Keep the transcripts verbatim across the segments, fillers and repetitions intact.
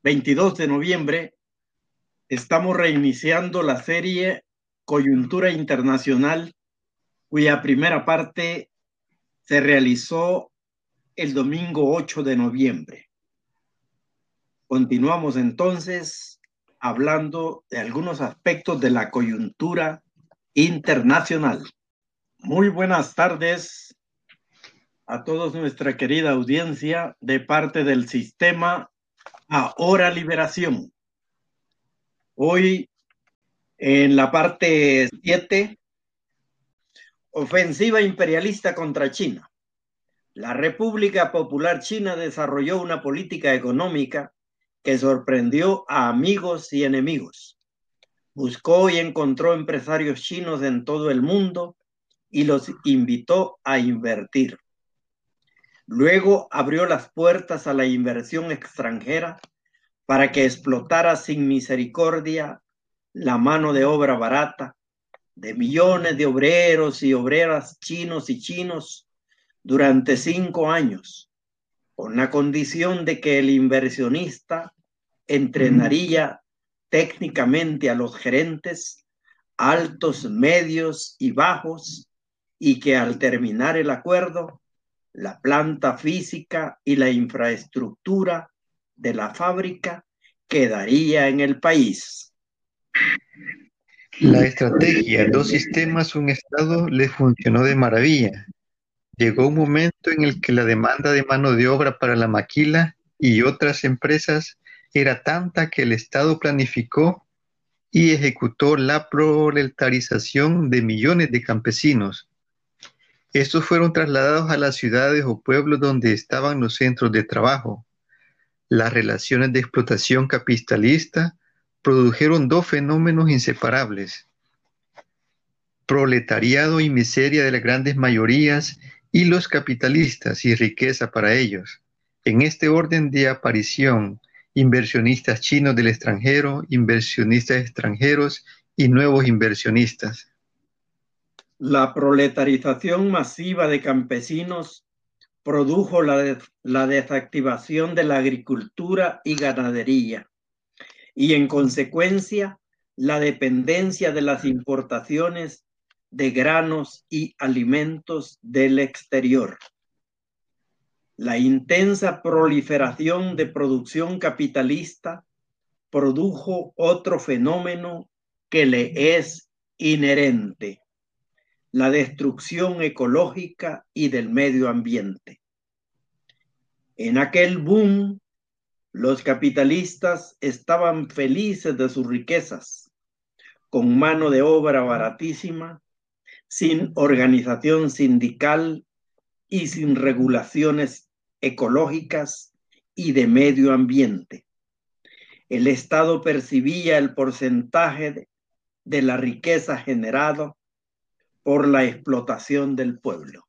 veintidós de noviembre, estamos reiniciando la serie Coyuntura Internacional, cuya primera parte se realizó el domingo ocho de noviembre. Continuamos entonces hablando de algunos aspectos de la coyuntura internacional. Muy buenas tardes a toda nuestra querida audiencia de parte del sistema Ahora Liberación. Hoy en la parte siete, ofensiva imperialista contra China. La República Popular China desarrolló una política económica que sorprendió a amigos y enemigos. Buscó y encontró empresarios chinos en todo el mundo y los invitó a invertir. Luego abrió las puertas a la inversión extranjera para que explotara sin misericordia la mano de obra barata de millones de obreros y obreras chinos y chinos durante cinco años, con la condición de que el inversionista entrenaría técnicamente a los gerentes, altos, medios y bajos, y que al terminar el acuerdo, la planta física y la infraestructura de la fábrica quedaría en el país. La estrategia dos sistemas, un Estado le funcionó de maravilla. Llegó un momento en el que la demanda de mano de obra para la maquila y otras empresas era tanta que el Estado planificó y ejecutó la proletarización de millones de campesinos. Estos fueron trasladados a las ciudades o pueblos donde estaban los centros de trabajo. Las relaciones de explotación capitalista produjeron dos fenómenos inseparables: proletariado y miseria de las grandes mayorías, y los capitalistas y riqueza para ellos. En este orden de aparición, inversionistas chinos del extranjero, inversionistas extranjeros y nuevos inversionistas. La proletarización masiva de campesinos produjo la, de, la desactivación de la agricultura y ganadería y, en consecuencia, la dependencia de las importaciones de granos y alimentos del exterior. La intensa proliferación de producción capitalista produjo otro fenómeno que le es inherente: la destrucción ecológica y del medio ambiente. En aquel boom, los capitalistas estaban felices de sus riquezas, con mano de obra baratísima, sin organización sindical y sin regulaciones ecológicas y de medio ambiente. El Estado percibía el porcentaje de, de la riqueza generada por la explotación del pueblo.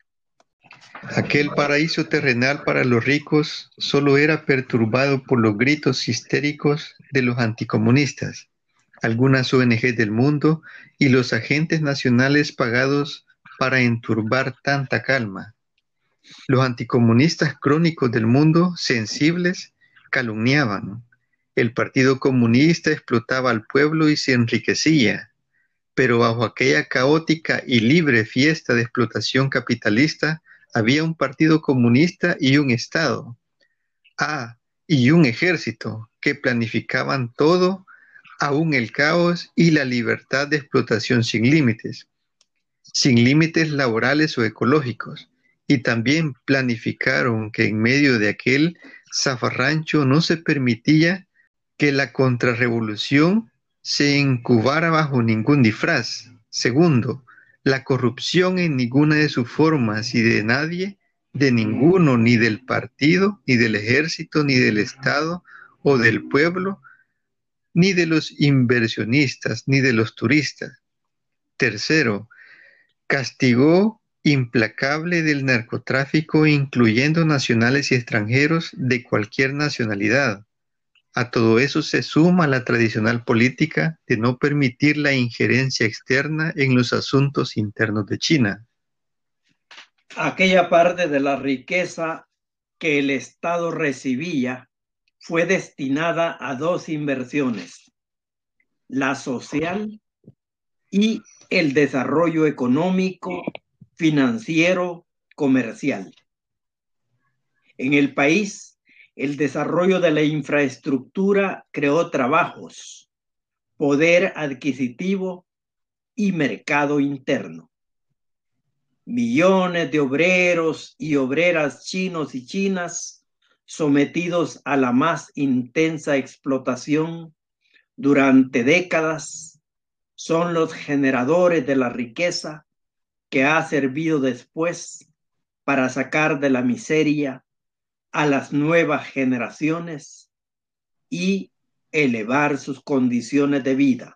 Aquel paraíso terrenal para los ricos solo era perturbado por los gritos histéricos de los anticomunistas, algunas O N G del mundo y los agentes nacionales pagados para enturbar tanta calma. Los anticomunistas crónicos del mundo, sensibles, calumniaban. El Partido Comunista explotaba al pueblo y se enriquecía, pero bajo aquella caótica y libre fiesta de explotación capitalista había un partido comunista y un Estado. Ah, y un ejército que planificaban todo, aún el caos y la libertad de explotación sin límites, sin límites laborales o ecológicos, y también planificaron que en medio de aquel zafarrancho no se permitía que la contrarrevolución se incubara bajo ningún disfraz. Segundo, la corrupción en ninguna de sus formas y de nadie, de ninguno, ni del partido, ni del ejército, ni del Estado o del pueblo, ni de los inversionistas, ni de los turistas. Tercero, castigó implacable del narcotráfico, incluyendo nacionales y extranjeros de cualquier nacionalidad. A todo eso se suma la tradicional política de no permitir la injerencia externa en los asuntos internos de China. Aquella parte de la riqueza que el Estado recibía fue destinada a dos inversiones: la social y el desarrollo económico, financiero, comercial. En el país, el desarrollo de la infraestructura creó trabajos, poder adquisitivo y mercado interno. Millones de obreros y obreras chinos y chinas sometidos a la más intensa explotación durante décadas son los generadores de la riqueza que ha servido después para sacar de la miseria a las nuevas generaciones y elevar sus condiciones de vida.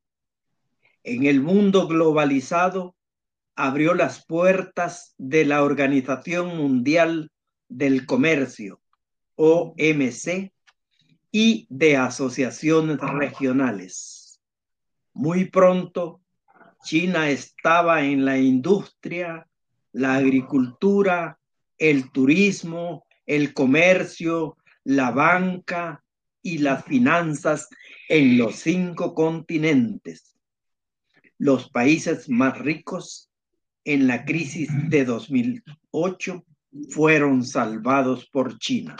En el mundo globalizado, abrió las puertas de la Organización Mundial del Comercio, O M C, y de asociaciones regionales. Muy pronto, China estaba en la industria, la agricultura, el turismo, el comercio, la banca y las finanzas en los cinco continentes. Los países más ricos en la crisis de dos mil ocho fueron salvados por China.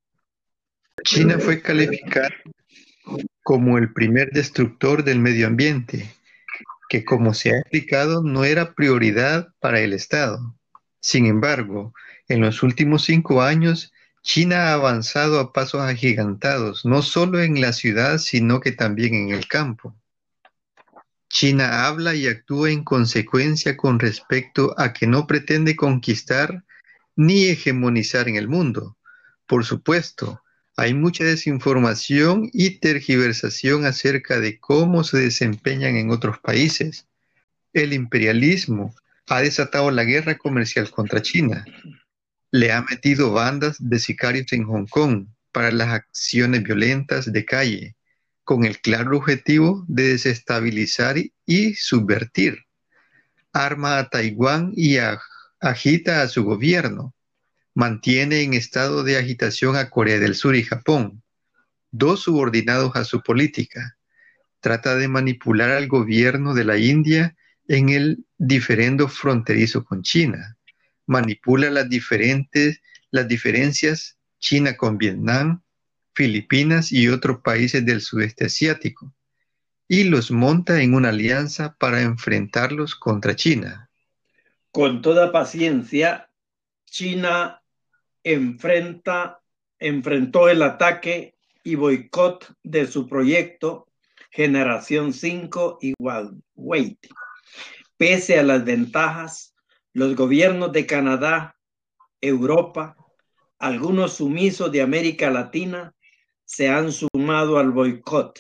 China fue calificada como el primer destructor del medio ambiente, que como se ha explicado no era prioridad para el Estado. Sin embargo, en los últimos cinco años, China ha avanzado a pasos agigantados, no solo en la ciudad, sino que también en el campo. China habla y actúa en consecuencia con respecto a que no pretende conquistar ni hegemonizar en el mundo. Por supuesto, hay mucha desinformación y tergiversación acerca de cómo se desempeñan en otros países. El imperialismo ha desatado la guerra comercial contra China. Le ha metido bandas de sicarios en Hong Kong para las acciones violentas de calle, con el claro objetivo de desestabilizar y subvertir. Arma a Taiwán y a- agita a su gobierno. Mantiene en estado de agitación a Corea del Sur y Japón, dos subordinados a su política. Trata de manipular al gobierno de la India en el diferendo fronterizo con China. Manipula las diferentes, las diferencias China con Vietnam, Filipinas y otros países del sudeste asiático, y los monta en una alianza para enfrentarlos contra China. Con toda paciencia, China enfrenta, enfrentó el ataque y boicot de su proyecto Generación cinco y Huawei. Pese a las ventajas, los gobiernos de Canadá, Europa, algunos sumisos de América Latina se han sumado al boicot.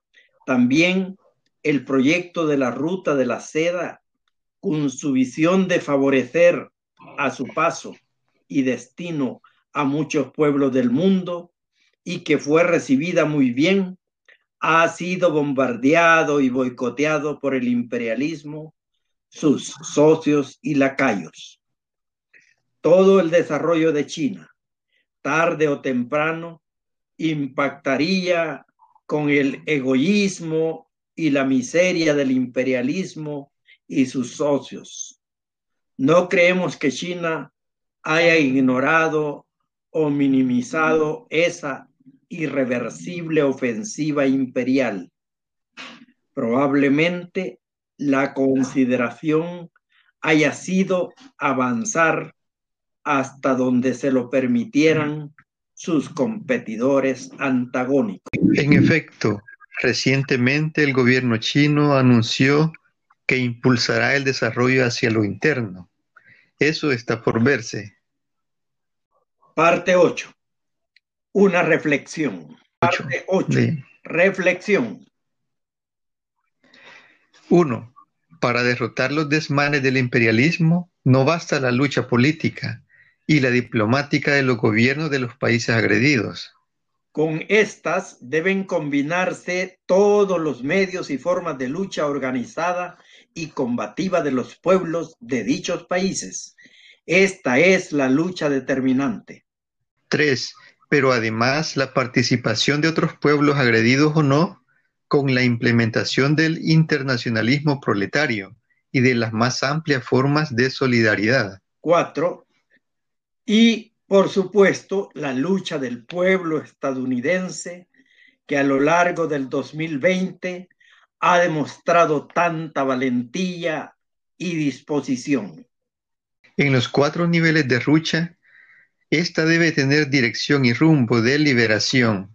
También el proyecto de la Ruta de la Seda, con su visión de favorecer a su paso y destino a muchos pueblos del mundo y que fue recibida muy bien, ha sido bombardeado y boicoteado por el imperialismo, sus socios y lacayos. Todo el desarrollo de China, tarde o temprano, impactaría con el egoísmo y la miseria del imperialismo y sus socios. No creemos que China haya ignorado o minimizado esa irreversible ofensiva imperial. Probablemente la consideración haya sido avanzar hasta donde se lo permitieran sus competidores antagónicos. En efecto, recientemente el gobierno chino anunció que impulsará el desarrollo hacia lo interno. Eso está por verse. Parte ocho. Una reflexión. Parte ocho. De Reflexión. uno. Para derrotar los desmanes del imperialismo, no basta la lucha política y la diplomática de los gobiernos de los países agredidos. Con estas deben combinarse todos los medios y formas de lucha organizada y combativa de los pueblos de dichos países. Esta es la lucha determinante. tres. pero además la participación de otros pueblos agredidos o no con la implementación del internacionalismo proletario y de las más amplias formas de solidaridad. Cuatro, y por supuesto la lucha del pueblo estadounidense que a lo largo del dos mil veinte ha demostrado tanta valentía y disposición. En los cuatro niveles de lucha, esta debe tener dirección y rumbo de liberación.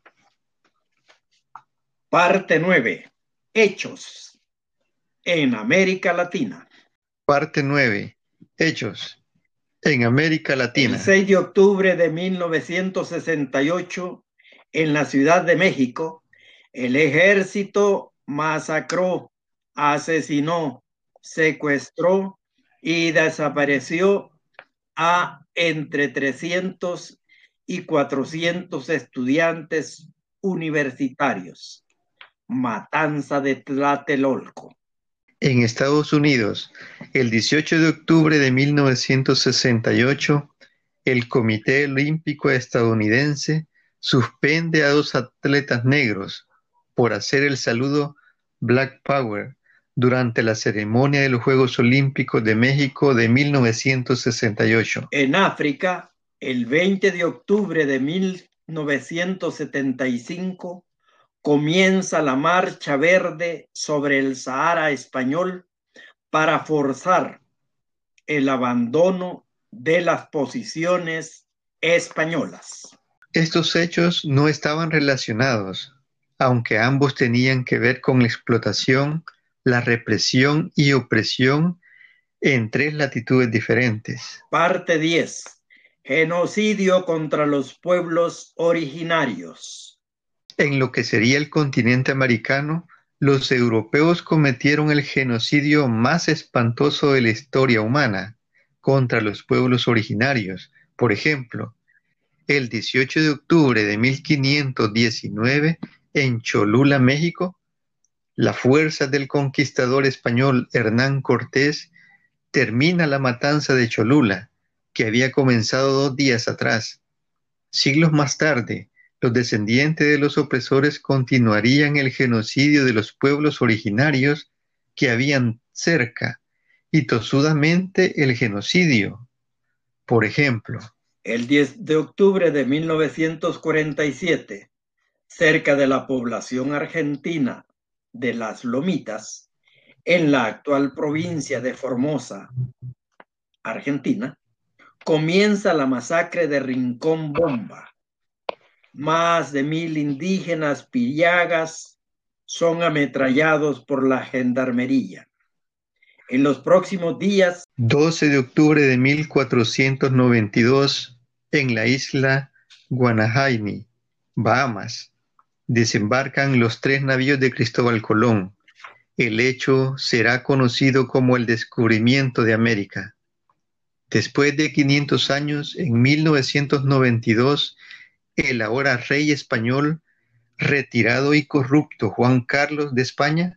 Parte nueve. Hechos en América Latina. Parte nueve. Hechos en América Latina. El seis de octubre de mil novecientos sesenta y ocho, en la Ciudad de México, el ejército masacró, asesinó, secuestró y desapareció a entre trescientos y cuatrocientos estudiantes universitarios. Matanza de Tlatelolco. En Estados Unidos, el dieciocho de octubre de mil novecientos sesenta y ocho, el Comité Olímpico Estadounidense suspende a dos atletas negros por hacer el saludo Black Power durante la ceremonia de los Juegos Olímpicos de México de mil novecientos sesenta y ocho. En África, el veinte de octubre de mil novecientos setenta y cinco, comienza la Marcha Verde sobre el Sahara español para forzar el abandono de las posiciones españolas. Estos hechos no estaban relacionados, aunque ambos tenían que ver con la explotación, la represión y opresión en tres latitudes diferentes. Parte diez. Genocidio contra los pueblos originarios. En lo que sería el continente americano, los europeos cometieron el genocidio más espantoso de la historia humana contra los pueblos originarios. Por ejemplo, el dieciocho de octubre de mil quinientos diecinueve, en Cholula, México, las fuerzas del conquistador español Hernán Cortés termina la matanza de Cholula, que había comenzado dos días atrás. Siglos más tarde, los descendientes de los opresores continuarían el genocidio de los pueblos originarios que habían cerca, y tosudamente el genocidio. Por ejemplo, el diez de octubre de mil novecientos cuarenta y siete, cerca de la población argentina de Las Lomitas, en la actual provincia de Formosa, Argentina, comienza la masacre de Rincón Bomba. Más de mil indígenas piriagas son ametrallados por la gendarmería. En los próximos días, doce de octubre de mil cuatrocientos noventa y dos, en la isla Guanajaini, Bahamas, desembarcan los tres navíos de Cristóbal Colón. El hecho será conocido como el descubrimiento de América. Después de quinientos años, en mil novecientos noventa y dos, el ahora rey español, retirado y corrupto Juan Carlos de España,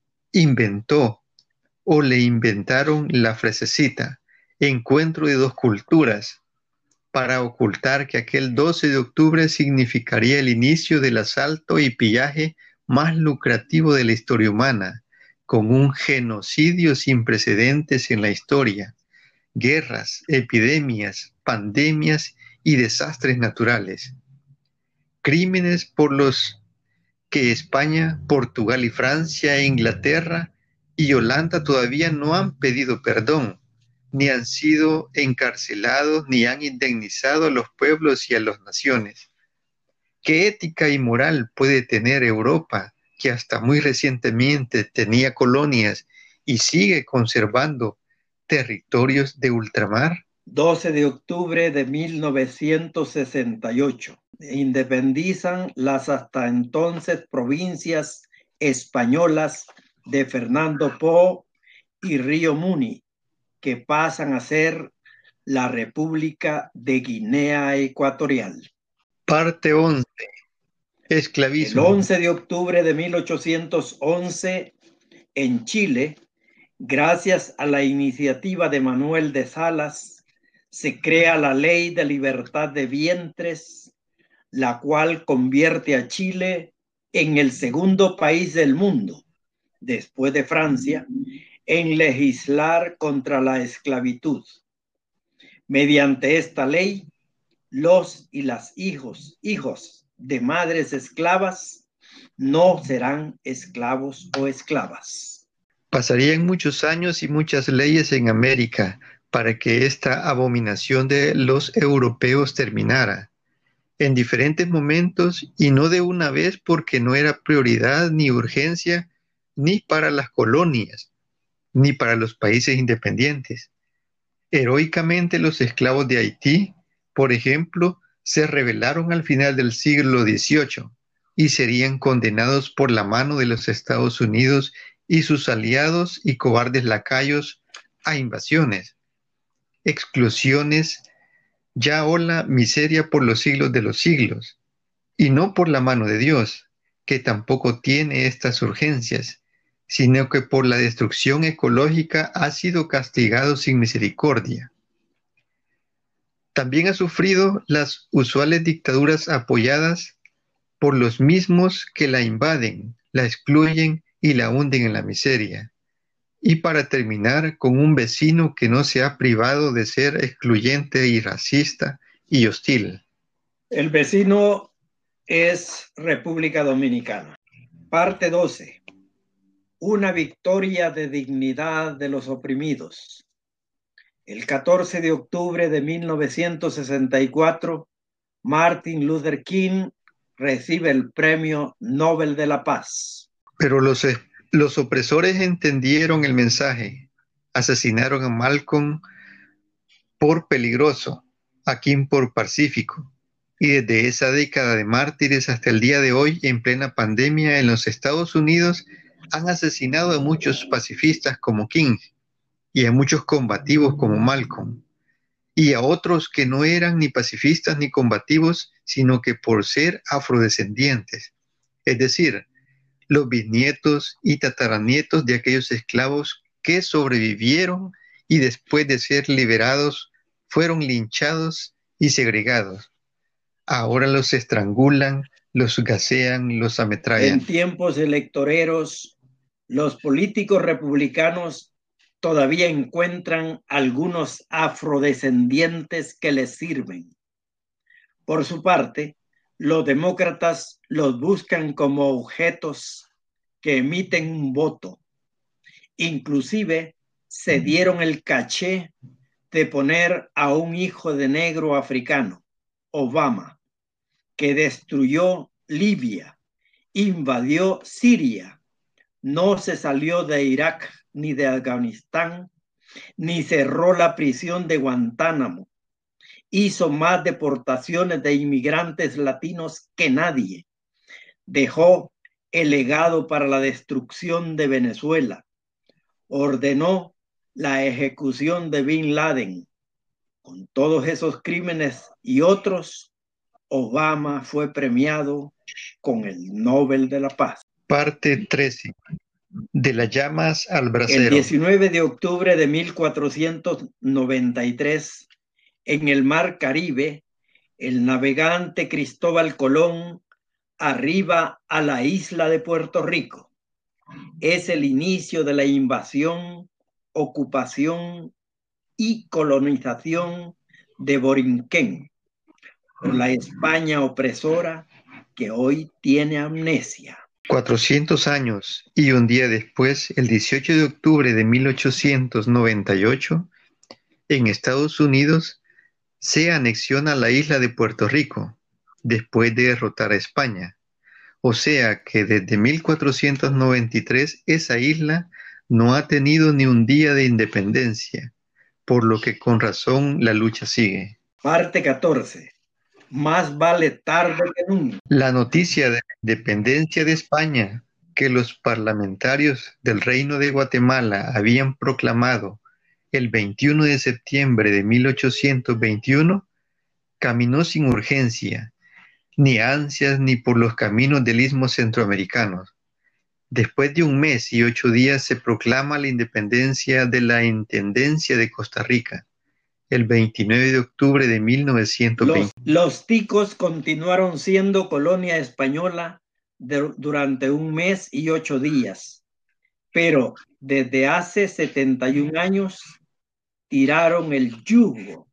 inventó o le inventaron la frasecita encuentro de dos culturas para ocultar que aquel doce de octubre significaría el inicio del asalto y pillaje más lucrativo de la historia humana, con un genocidio sin precedentes en la historia, guerras, epidemias, pandemias y desastres naturales. Crímenes por los que España, Portugal y Francia e Inglaterra y Holanda todavía no han pedido perdón, ni han sido encarcelados, ni han indemnizado a los pueblos y a las naciones. ¿Qué ética y moral puede tener Europa, que hasta muy recientemente tenía colonias y sigue conservando territorios de ultramar? doce de octubre de mil novecientos sesenta y ocho, independizan las hasta entonces provincias españolas de Fernando Po y Río Muni, que pasan a ser la República de Guinea Ecuatorial. Parte once. Esclavismo. El once de octubre de mil ochocientos once, en Chile, gracias a la iniciativa de Manuel de Salas, se crea la Ley de Libertad de Vientres, la cual convierte a Chile en el segundo país del mundo, después de Francia, en legislar contra la esclavitud. Mediante esta ley, los y las hijos, hijos de madres esclavas no serán esclavos o esclavas. Pasarían muchos años y muchas leyes en América para que esta abominación de los europeos terminara, en diferentes momentos y no de una vez, porque no era prioridad ni urgencia ni para las colonias, ni para los países independientes. Heroicamente los esclavos de Haití, por ejemplo, se rebelaron al final del siglo dieciocho y serían condenados por la mano de los Estados Unidos y sus aliados y cobardes lacayos a invasiones, exclusiones, ya ola miseria por los siglos de los siglos, y no por la mano de Dios, que tampoco tiene estas urgencias, sino que por la destrucción ecológica ha sido castigado sin misericordia. También ha sufrido las usuales dictaduras apoyadas por los mismos que la invaden, la excluyen y la hunden en la miseria. Y para terminar, con un vecino que no se ha privado de ser excluyente y racista y hostil. El vecino es República Dominicana. Parte doce. Una victoria de dignidad de los oprimidos. El catorce de octubre de mil novecientos sesenta y cuatro, Martin Luther King recibe el Premio Nobel de la Paz. Pero los, los opresores entendieron el mensaje. Asesinaron a Malcolm por peligroso, a King por pacífico. Y desde esa década de mártires hasta el día de hoy, en plena pandemia en los Estados Unidos, han asesinado a muchos pacifistas como King y a muchos combativos como Malcolm, y a otros que no eran ni pacifistas ni combativos, sino que por ser afrodescendientes, es decir, los bisnietos y tataranietos de aquellos esclavos que sobrevivieron y después de ser liberados fueron linchados y segregados. Ahora los estrangulan, los gasean, los ametrallan. En tiempos electoreros, los políticos republicanos todavía encuentran algunos afrodescendientes que les sirven. Por su parte, los demócratas los buscan como objetos que emiten un voto. Inclusive se dieron el caché de poner a un hijo de negro africano, Obama, que destruyó Libia, invadió Siria, no se salió de Irak ni de Afganistán, ni cerró la prisión de Guantánamo, hizo más deportaciones de inmigrantes latinos que nadie, dejó el legado para la destrucción de Venezuela, ordenó la ejecución de Bin Laden. Con todos esos crímenes y otros, Obama fue premiado con el Nobel de la Paz. Parte trece. De las llamas al brasero. El diecinueve de octubre de mil cuatrocientos noventa y tres, en el Mar Caribe, el navegante Cristóbal Colón arriba a la isla de Puerto Rico. Es el inicio de la invasión, ocupación y colonización de Borinquén por la España opresora que hoy tiene amnesia. cuatrocientos años y un día después, el dieciocho de octubre de mil ochocientos noventa y ocho, en Estados Unidos se anexiona la isla de Puerto Rico, después de derrotar a España. O sea que desde mil cuatrocientos noventa y tres esa isla no ha tenido ni un día de independencia, por lo que con razón la lucha sigue. Parte catorce. Más vale tarde que nunca. La noticia de la independencia de España, que los parlamentarios del Reino de Guatemala habían proclamado el veintiuno de septiembre de mil ochocientos veintiuno, caminó sin urgencia, ni ansias, ni por los caminos del istmo centroamericanos. Después de un mes y ocho días se proclama la independencia de la Intendencia de Costa Rica, el veintinueve de octubre de mil novecientos veinte. Los, los ticos continuaron siendo colonia española de, durante un mes y ocho días, pero desde hace setenta y un años tiraron el yugo,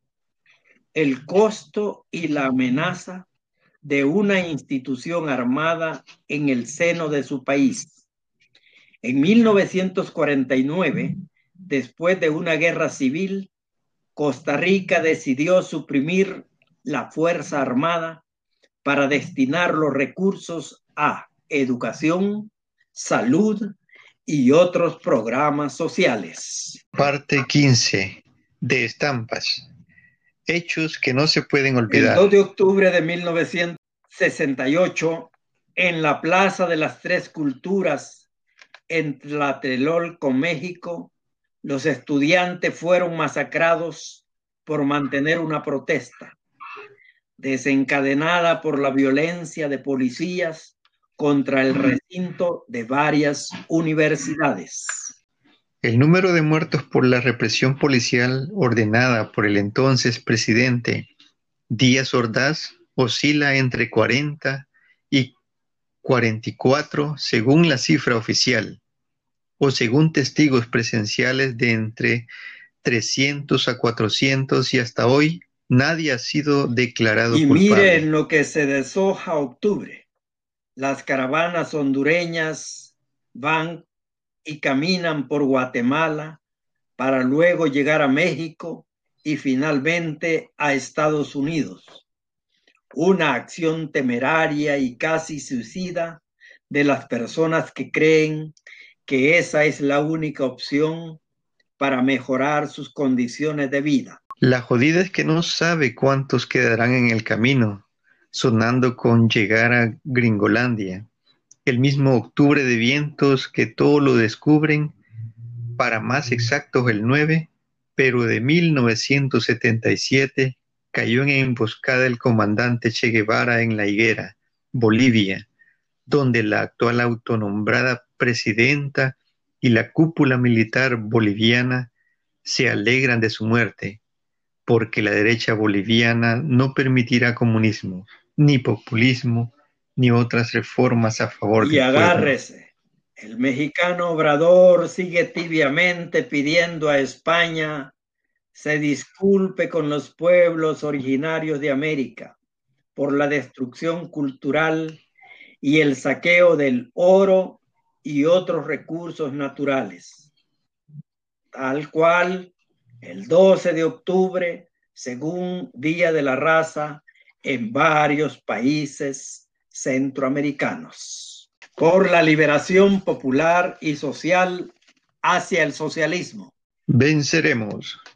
el costo y la amenaza de una institución armada en el seno de su país. En mil novecientos cuarenta y nueve, después de una guerra civil, Costa Rica decidió suprimir la Fuerza Armada para destinar los recursos a educación, salud y otros programas sociales. Parte quince. De estampas. Hechos que no se pueden olvidar. El dos de octubre de mil novecientos sesenta y ocho, en la Plaza de las Tres Culturas, en Tlatelolco, México, los estudiantes fueron masacrados por mantener una protesta, desencadenada por la violencia de policías contra el recinto de varias universidades. El número de muertos por la represión policial ordenada por el entonces presidente Díaz Ordaz oscila entre cuarenta y cuarenta y cuatro según la cifra oficial, o según testigos presenciales de entre trescientos a cuatrocientos, y hasta hoy nadie ha sido declarado y culpable. Y miren lo que se deshoja octubre. Las caravanas hondureñas van y caminan por Guatemala para luego llegar a México y finalmente a Estados Unidos. Una acción temeraria y casi suicida de las personas que creen que esa es la única opción para mejorar sus condiciones de vida. La jodida es que no sabe cuántos quedarán en el camino, sonando con llegar a Gringolandia, el mismo octubre de vientos que todo lo descubren, para más exactos el nueve, pero de mil novecientos setenta y siete, cayó en emboscada el comandante Che Guevara en La Higuera, Bolivia, donde la actual autonombrada presidenta y la cúpula militar boliviana se alegran de su muerte, porque la derecha boliviana no permitirá comunismo, ni populismo, ni otras reformas a favor y del pueblo. agárrese, el mexicano Obrador sigue tibiamente pidiendo a España se disculpe con los pueblos originarios de América por la destrucción cultural y el saqueo del oro y otros recursos naturales. Tal cual, el doce de octubre, según Día de la Raza, en varios países centroamericanos, por la liberación popular y social hacia el socialismo. Venceremos.